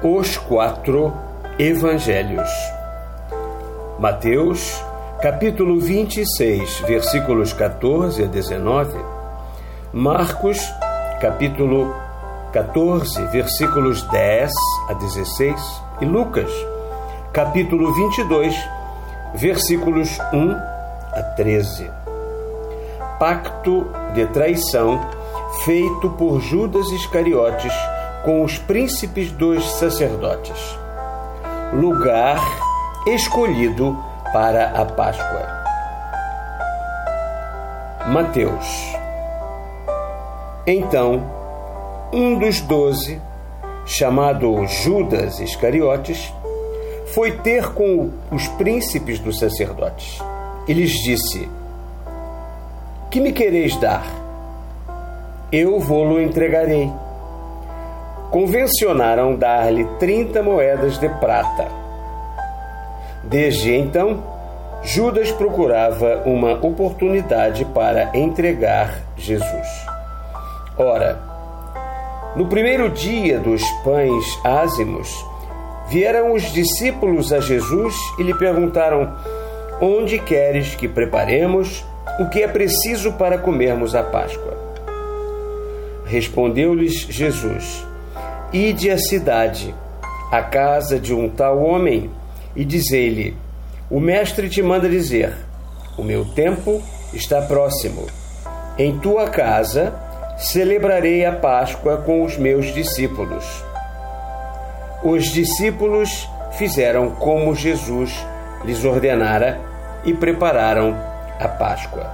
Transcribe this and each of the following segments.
Os 4 Evangelhos. Mateus, capítulo 26, versículos 14 a 19. Marcos, capítulo 14, versículos 10 a 16. E Lucas, capítulo 22, versículos 1 a 13. Pacto de traição feito por Judas Iscariotes com os príncipes dos sacerdotes. Lugar escolhido para a Páscoa. Mateus. Então, um dos 12, chamado Judas Iscariotes, foi ter com os príncipes dos sacerdotes e lhes disse: Que me quereis dar? Eu vou-lo entregarei. Convencionaram dar-lhe 30 moedas de prata. Desde então, Judas procurava uma oportunidade para entregar Jesus. Ora, no primeiro dia dos pães ázimos, vieram os discípulos a Jesus e lhe perguntaram: Onde queres que preparemos o que é preciso para comermos a Páscoa? Respondeu-lhes Jesus: Ide à cidade, à casa de um tal homem, e dizei-lhe: O mestre te manda dizer: O meu tempo está próximo. Em tua casa celebrarei a Páscoa com os meus discípulos. Os discípulos fizeram como Jesus lhes ordenara e prepararam a Páscoa.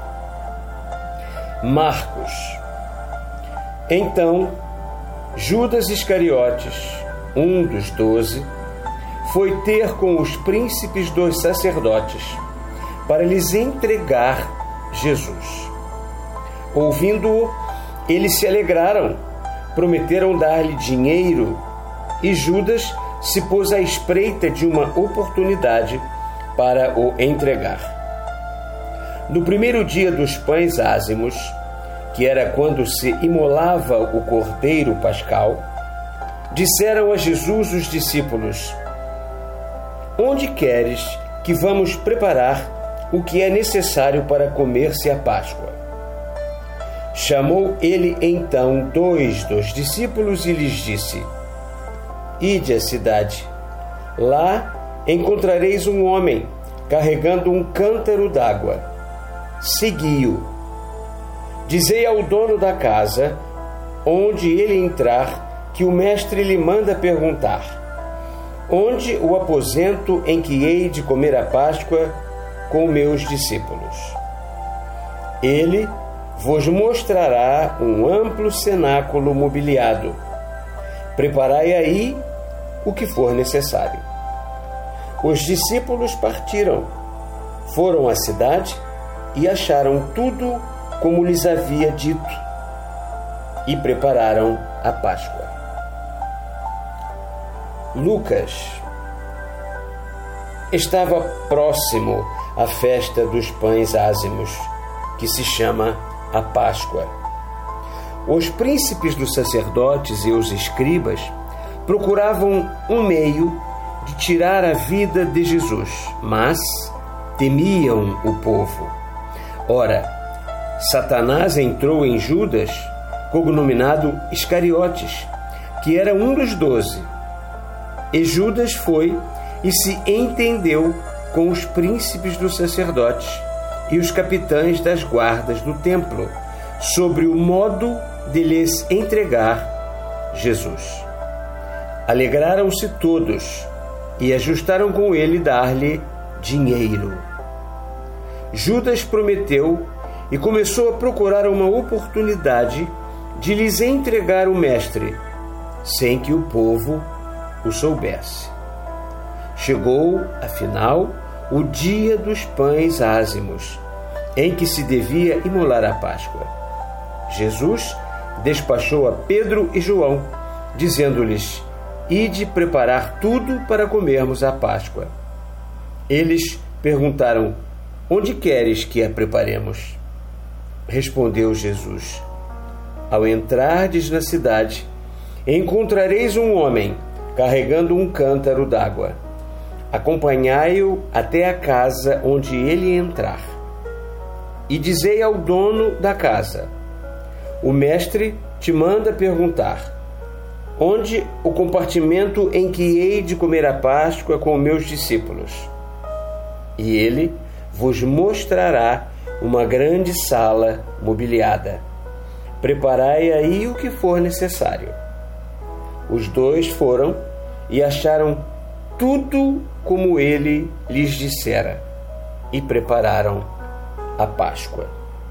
Marcos. Então, Judas Iscariotes, um dos 12, foi ter com os príncipes dos sacerdotes para lhes entregar Jesus. Ouvindo-o, eles se alegraram, prometeram dar-lhe dinheiro, e Judas se pôs à espreita de uma oportunidade para o entregar. No primeiro dia dos pães ázimos, que era quando se imolava o cordeiro pascal, disseram a Jesus os discípulos: Onde queres que vamos preparar o que é necessário para comer-se a Páscoa? Chamou ele então 2 dos discípulos e lhes disse: Ide à cidade. Lá encontrareis um homem carregando um cântaro d'água. Segui-o. Dizei ao dono da casa, onde ele entrar, que o mestre lhe manda perguntar: Onde o aposento em que hei de comer a Páscoa com meus discípulos? Ele vos mostrará um amplo cenáculo mobiliado. Preparai aí o que for necessário. Os discípulos partiram, foram à cidade e acharam tudo como lhes havia dito, e prepararam a Páscoa. Lucas. Estava próximo a festa dos pães ázimos, que se chama a Páscoa. Os príncipes dos sacerdotes e os escribas procuravam um meio de tirar a vida de Jesus, mas temiam o povo. Ora, Satanás entrou em Judas, cognominado Iscariotes, que era um dos 12. E Judas foi e se entendeu com os príncipes dos sacerdotes e os capitães das guardas do templo sobre o modo de lhes entregar Jesus. Alegraram-se todos e ajustaram com ele dar-lhe dinheiro. Judas prometeu e começou a procurar uma oportunidade de lhes entregar o mestre, sem que o povo o soubesse. Chegou, afinal, o dia dos pães ázimos, em que se devia imolar a Páscoa. Jesus despachou a Pedro e João, dizendo-lhes: Ide preparar tudo para comermos a Páscoa. Eles perguntaram: Onde queres que a preparemos? Respondeu Jesus: Ao entrardes na cidade, encontrareis um homem carregando um cântaro d'água. Acompanhai-o até a casa onde ele entrar. E dizei ao dono da casa: o mestre te manda perguntar: onde o compartimento em que hei de comer a Páscoa com meus discípulos? E ele vos mostrará uma grande sala mobiliada. Preparai aí o que for necessário. Os dois foram e acharam tudo como ele lhes dissera, e prepararam a Páscoa.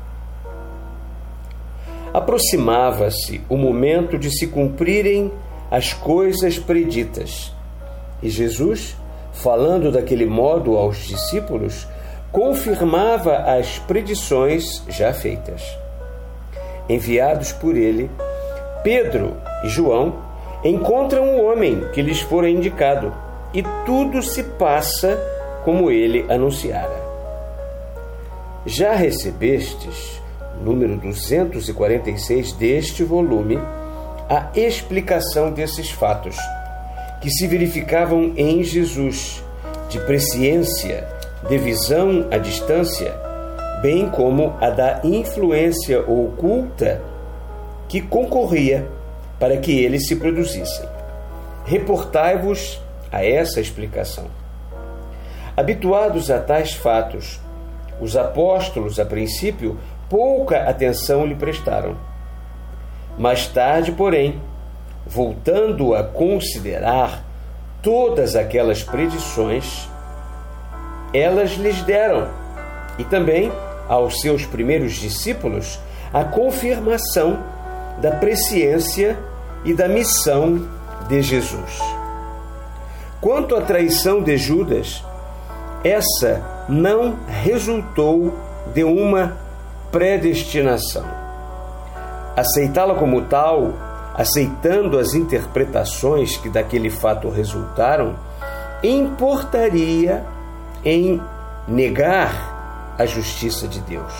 Aproximava-se o momento de se cumprirem as coisas preditas, e Jesus, falando daquele modo aos discípulos, confirmava as predições já feitas. Enviados por ele, Pedro e João encontram o homem que lhes fora indicado, e tudo se passa como ele anunciara. Já recebestes, número 246 deste volume, a explicação desses fatos, que se verificavam em Jesus, de presciência, de visão à distância, bem como a da influência oculta que concorria para que eles se produzissem. Reportai-vos a essa explicação. Habituados a tais fatos, os apóstolos, a princípio, pouca atenção lhe prestaram. Mais tarde, porém, voltando a considerar todas aquelas predições, elas lhes deram, e também aos seus primeiros discípulos, a confirmação da presciência e da missão de Jesus. Quanto à traição de Judas, essa não resultou de uma predestinação. Aceitá-la como tal, aceitando as interpretações que daquele fato resultaram, importaria em negar a justiça de Deus.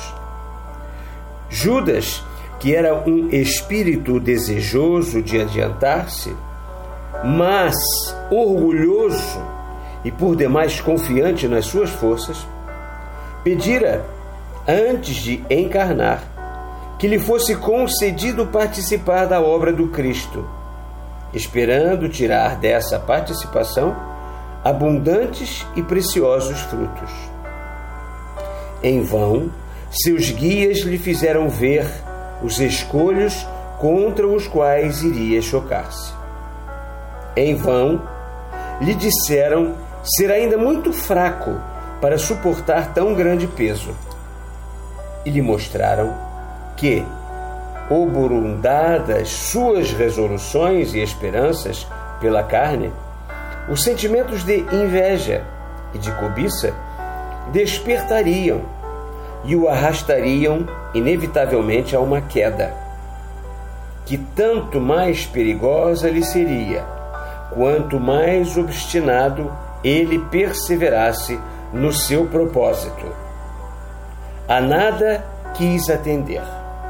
Judas, que era um espírito desejoso de adiantar-se, mas orgulhoso e por demais confiante nas suas forças, pedira, antes de encarnar, que lhe fosse concedido participar da obra do Cristo, esperando tirar dessa participação abundantes e preciosos frutos. Em vão, seus guias lhe fizeram ver os escolhos contra os quais iria chocar-se. Em vão, lhe disseram ser ainda muito fraco para suportar tão grande peso. E lhe mostraram que, oburundadas suas resoluções e esperanças pela carne, os sentimentos de inveja e de cobiça despertariam e o arrastariam inevitavelmente a uma queda, que tanto mais perigosa lhe seria, quanto mais obstinado ele perseverasse no seu propósito. A nada quis atender.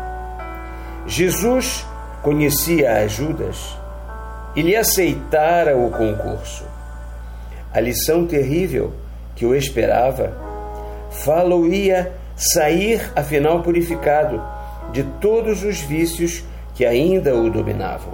Jesus conhecia a Judas e lhe aceitara o concurso. A lição terrível que o esperava fá-lo-ia sair, afinal, purificado de todos os vícios que ainda o dominavam.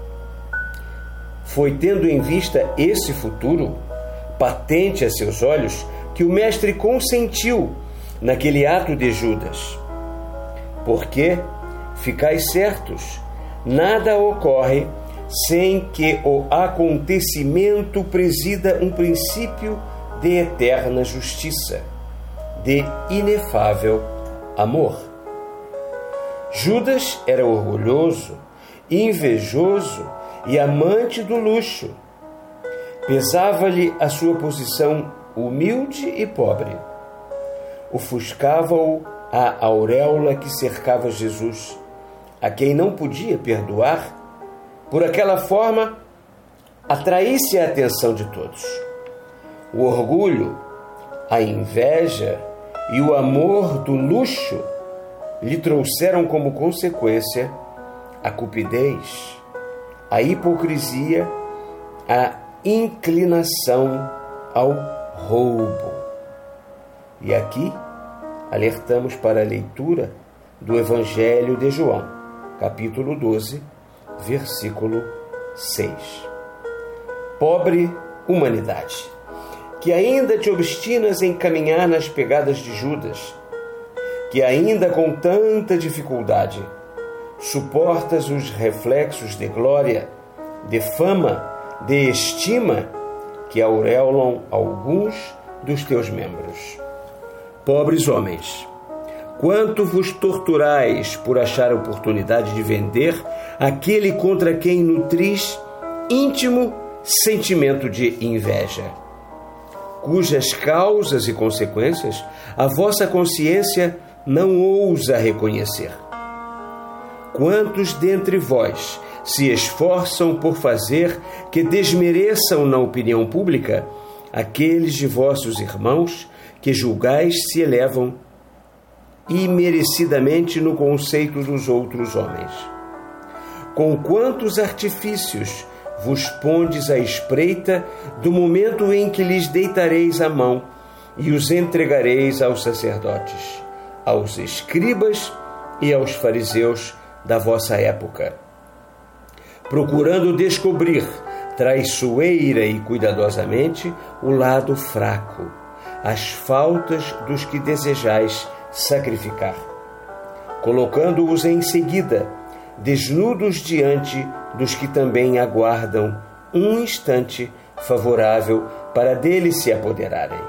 Foi tendo em vista esse futuro, patente a seus olhos, que o Mestre consentiu naquele ato de Judas. Porque, ficais certos, nada ocorre sem que o acontecimento presida um princípio de eterna justiça, de inefável amor. Judas era orgulhoso, invejoso e amante do luxo. Pesava-lhe a sua posição humilde e pobre. Ofuscava-o a auréola que cercava Jesus, a quem não podia perdoar, por aquela forma atraísse a atenção de todos. O orgulho, a inveja e o amor do luxo lhe trouxeram como consequência a cupidez, a hipocrisia, a inclinação ao roubo. E aqui alertamos para a leitura do Evangelho de João, capítulo 12, versículo 6. Pobre humanidade, que ainda te obstinas em caminhar nas pegadas de Judas, que ainda com tanta dificuldade suportas os reflexos de glória, de fama, de estima que aureolam alguns dos teus membros. Pobres homens, quanto vos torturais por achar a oportunidade de vender aquele contra quem nutris íntimo sentimento de inveja, cujas causas e consequências a vossa consciência não ousa reconhecer. Quantos dentre vós se esforçam por fazer que desmereçam na opinião pública aqueles de vossos irmãos que julgais se elevam imerecidamente no conceito dos outros homens? Com quantos artifícios vos pondes à espreita do momento em que lhes deitareis a mão e os entregareis aos sacerdotes, aos escribas e aos fariseus da vossa época, procurando descobrir traiçoeira e cuidadosamente o lado fraco, as faltas dos que desejais sacrificar, colocando-os em seguida desnudos diante dos que também aguardam um instante favorável para deles se apoderarem.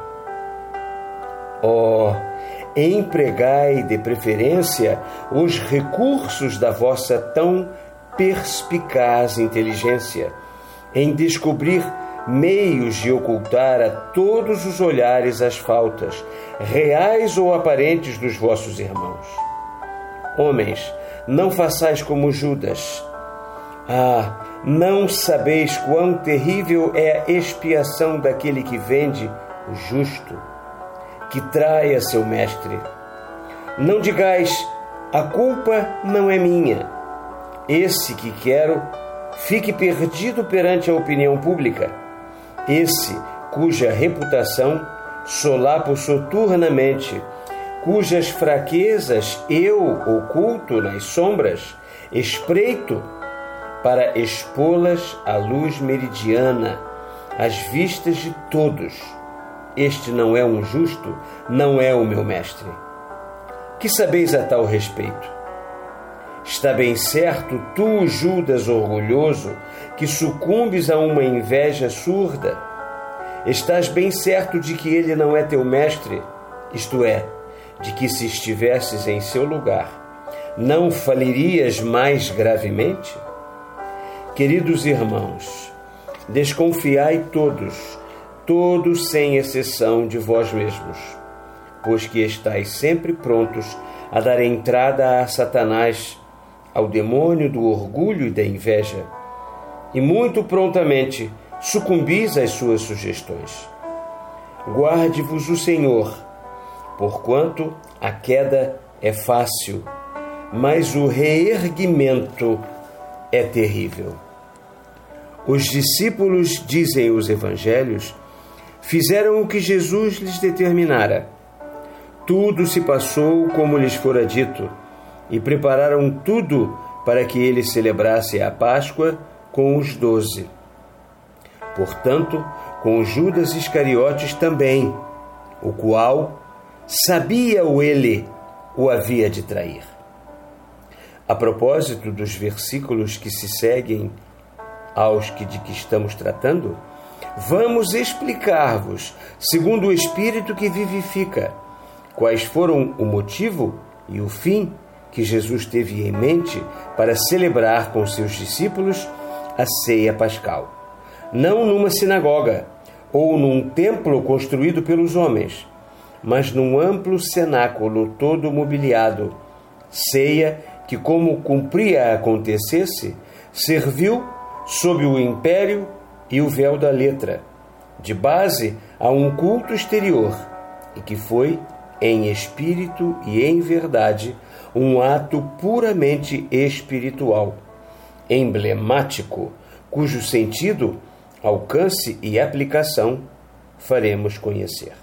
Empregai de preferência os recursos da vossa tão perspicaz inteligência em descobrir meios de ocultar a todos os olhares as faltas, reais ou aparentes, dos vossos irmãos. Homens, não façais como Judas. Não sabeis quão terrível é a expiação daquele que vende o justo, que trai a seu mestre. Não digais, a culpa não é minha. Esse que quero fique perdido perante a opinião pública. Esse cuja reputação solapo soturnamente, cujas fraquezas eu oculto nas sombras, espreito para expô-las à luz meridiana, às vistas de todos. Este não é um justo, não é o meu mestre. Que sabeis a tal respeito? Está bem certo, tu, Judas orgulhoso, que sucumbes a uma inveja surda? Estás bem certo de que ele não é teu mestre, isto é, de que se estivesses em seu lugar, não falirias mais gravemente? Queridos irmãos, desconfiai todos sem exceção de vós mesmos, pois que estáis sempre prontos a dar entrada a Satanás, ao demônio do orgulho e da inveja, e muito prontamente sucumbis às suas sugestões. Guarde-vos o Senhor, porquanto a queda é fácil, mas o reerguimento é terrível. Os discípulos, dizem os evangelhos, fizeram o que Jesus lhes determinara. Tudo se passou como lhes fora dito, e prepararam tudo para que ele celebrasse a Páscoa com os 12. Portanto, com Judas Iscariotes também, o qual sabia-o ele o havia de trair. A propósito dos versículos que se seguem aos de que estamos tratando, vamos explicar-vos, segundo o Espírito que vivifica, quais foram o motivo e o fim que Jesus teve em mente para celebrar com seus discípulos a ceia pascal. Não numa sinagoga ou num templo construído pelos homens, mas num amplo cenáculo todo mobiliado, ceia que, como cumpria acontecesse, serviu sob o império e o véu da letra, de base a um culto exterior, e que foi, em espírito e em verdade, um ato puramente espiritual, emblemático, cujo sentido alcance e aplicação faremos conhecer.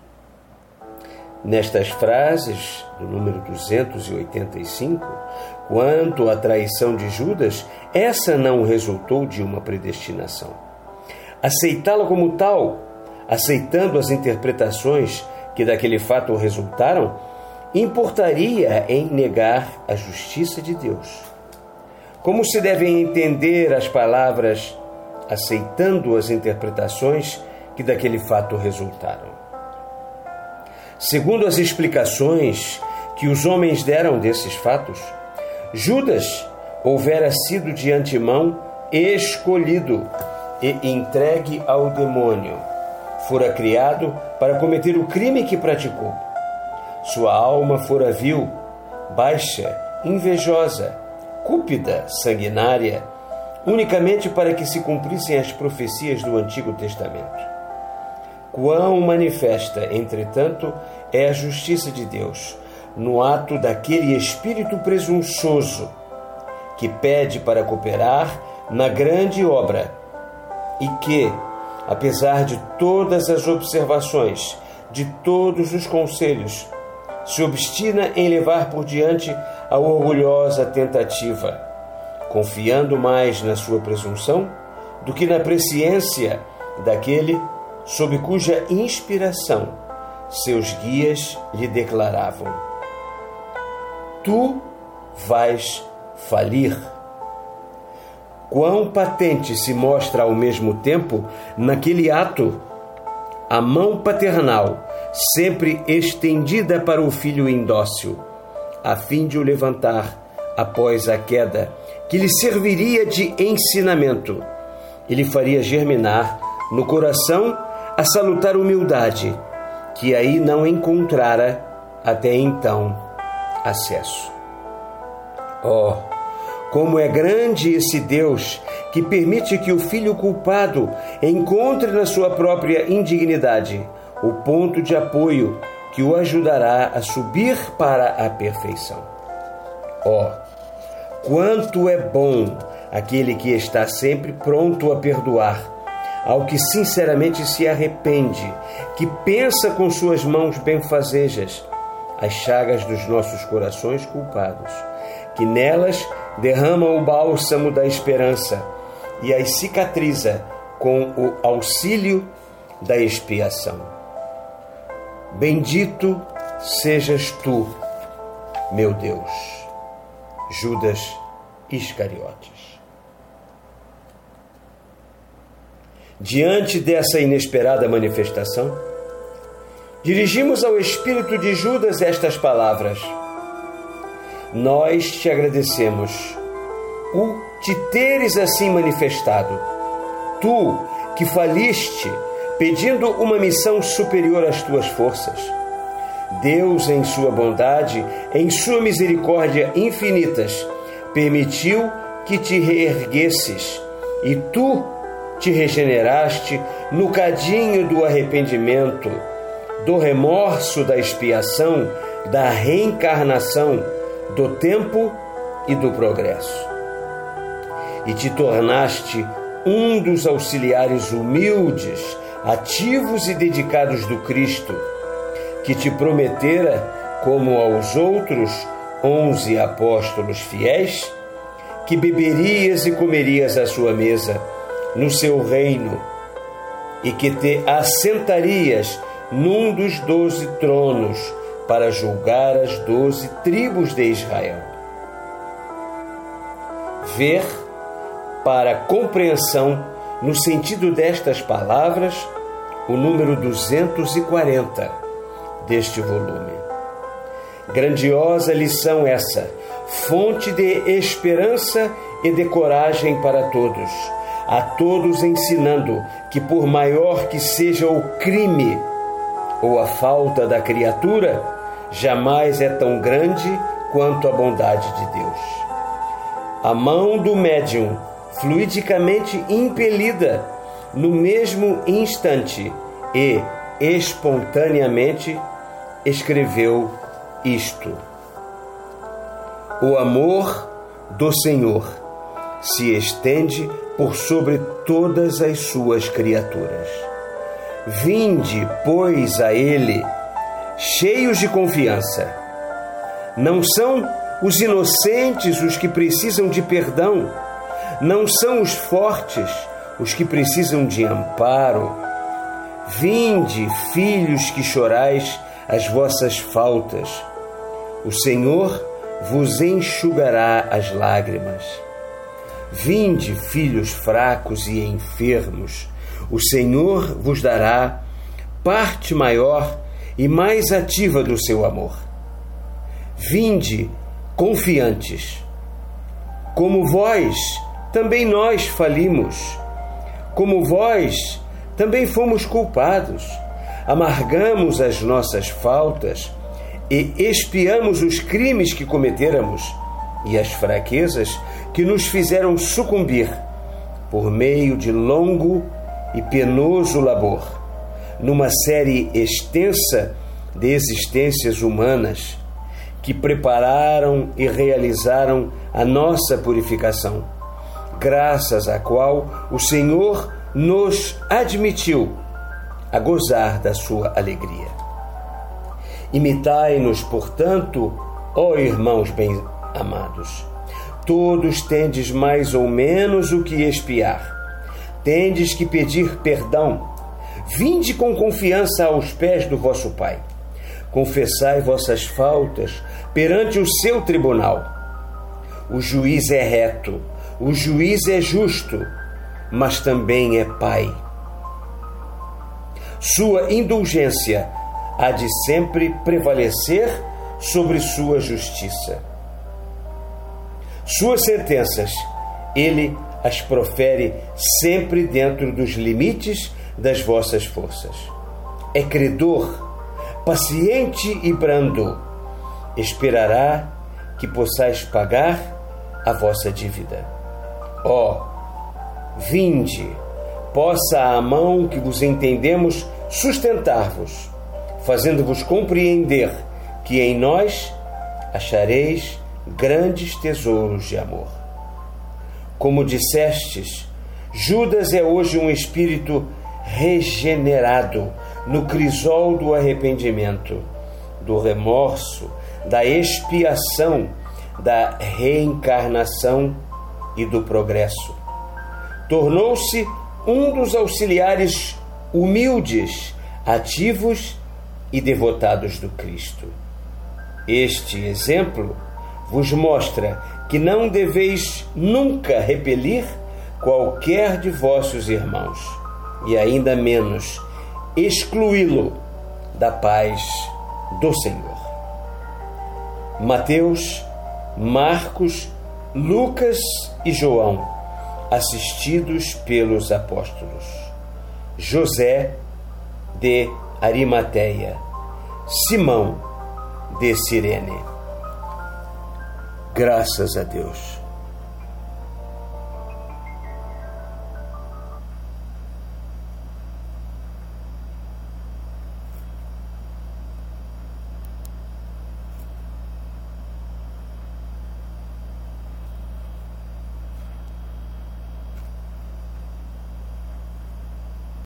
Nestas frases do número 285, quanto à traição de Judas, essa não resultou de uma predestinação. Aceitá-la como tal, aceitando as interpretações que daquele fato resultaram, importaria em negar a justiça de Deus. Como se devem entender as palavras aceitando as interpretações que daquele fato resultaram? Segundo as explicações que os homens deram desses fatos, Judas houvera sido de antemão escolhido e entregue ao demônio. Fora criado para cometer o crime que praticou. Sua alma fora vil, baixa, invejosa, cúpida, sanguinária, unicamente para que se cumprissem as profecias do Antigo Testamento. Quão manifesta, entretanto, é a justiça de Deus no ato daquele espírito presunçoso que pede para cooperar na grande obra e que, apesar de todas as observações, de todos os conselhos, se obstina em levar por diante a orgulhosa tentativa, confiando mais na sua presunção do que na presciência daquele sob cuja inspiração seus guias lhe declaravam: tu vais falir. Quão patente se mostra ao mesmo tempo, naquele ato, a mão paternal sempre estendida para o filho indócil, a fim de o levantar após a queda, que lhe serviria de ensinamento e lhe faria germinar no coração a salutar humildade, que aí não encontrara até então acesso. Oh, como é grande esse Deus que permite que o filho culpado encontre na sua própria indignidade o ponto de apoio que o ajudará a subir para a perfeição. Oh, quanto é bom aquele que está sempre pronto a perdoar ao que sinceramente se arrepende, que pensa com suas mãos benfazejas as chagas dos nossos corações culpados, que nelas derrama o bálsamo da esperança e as cicatriza com o auxílio da expiação. Bendito sejas tu, meu Deus. Judas Iscariotes. Diante dessa inesperada manifestação, dirigimos ao espírito de Judas estas palavras: nós te agradecemos o te teres assim manifestado, tu que faliste pedindo uma missão superior às tuas forças. Deus, em sua bondade, em sua misericórdia infinitas, permitiu que te reerguesses e tu te regeneraste no cadinho do arrependimento, do remorso da expiação, da reencarnação, do tempo e do progresso. E te tornaste um dos auxiliares humildes, ativos e dedicados do Cristo, que te prometera, como aos outros 11 apóstolos fiéis, que beberias e comerias à sua mesa no seu reino e que te assentarias num dos 12 tronos para julgar as 12 tribos de Israel. Ver, para compreensão, no sentido destas palavras, o número 240 deste volume. Grandiosa lição essa, fonte de esperança e de coragem para todos, a todos ensinando que, por maior que seja o crime ou a falta da criatura, jamais é tão grande quanto a bondade de Deus. A mão do médium, fluidicamente impelida, no mesmo instante e espontaneamente, escreveu isto: o amor do Senhor se estende por sobre todas as suas criaturas. Vinde, pois, a Ele, cheios de confiança. Não são os inocentes os que precisam de perdão, não são os fortes os que precisam de amparo. Vinde, filhos que chorais as vossas faltas, o Senhor vos enxugará as lágrimas. Vinde, filhos fracos e enfermos, o Senhor vos dará parte maior e mais ativa do seu amor. Vinde, confiantes. Como vós, também nós falimos. Como vós, também fomos culpados. Amargamos as nossas faltas e expiamos os crimes que cometéramos e as fraquezas que nos fizeram sucumbir por meio de longo e penoso labor, numa série extensa de existências humanas que prepararam e realizaram a nossa purificação, graças à qual o Senhor nos admitiu a gozar da sua alegria. Imitai-nos, portanto, ó irmãos bem-amados. Todos tendes mais ou menos o que expiar. Tendes que pedir perdão. Vinde com confiança aos pés do vosso Pai. Confessai vossas faltas perante o seu tribunal. O juiz é reto, o juiz é justo, mas também é Pai. Sua indulgência há de sempre prevalecer sobre sua justiça. Suas sentenças, ele as profere sempre dentro dos limites das vossas forças. É credor, paciente e brando. Esperará que possais pagar a vossa dívida. Ó, vinde, possa a mão que vos entendemos sustentar-vos, fazendo-vos compreender que em nós achareis grandes tesouros de amor. Como dissestes, Judas é hoje um espírito regenerado no crisol do arrependimento, do remorso, da expiação, da reencarnação e do progresso. Tornou-se um dos auxiliares humildes, ativos e devotados do Cristo. Este exemplo vos mostra que não deveis nunca repelir qualquer de vossos irmãos, e ainda menos excluí-lo da paz do Senhor. Mateus, Marcos, Lucas e João, assistidos pelos apóstolos. José de Arimateia, Simão de Cirene. Graças a Deus.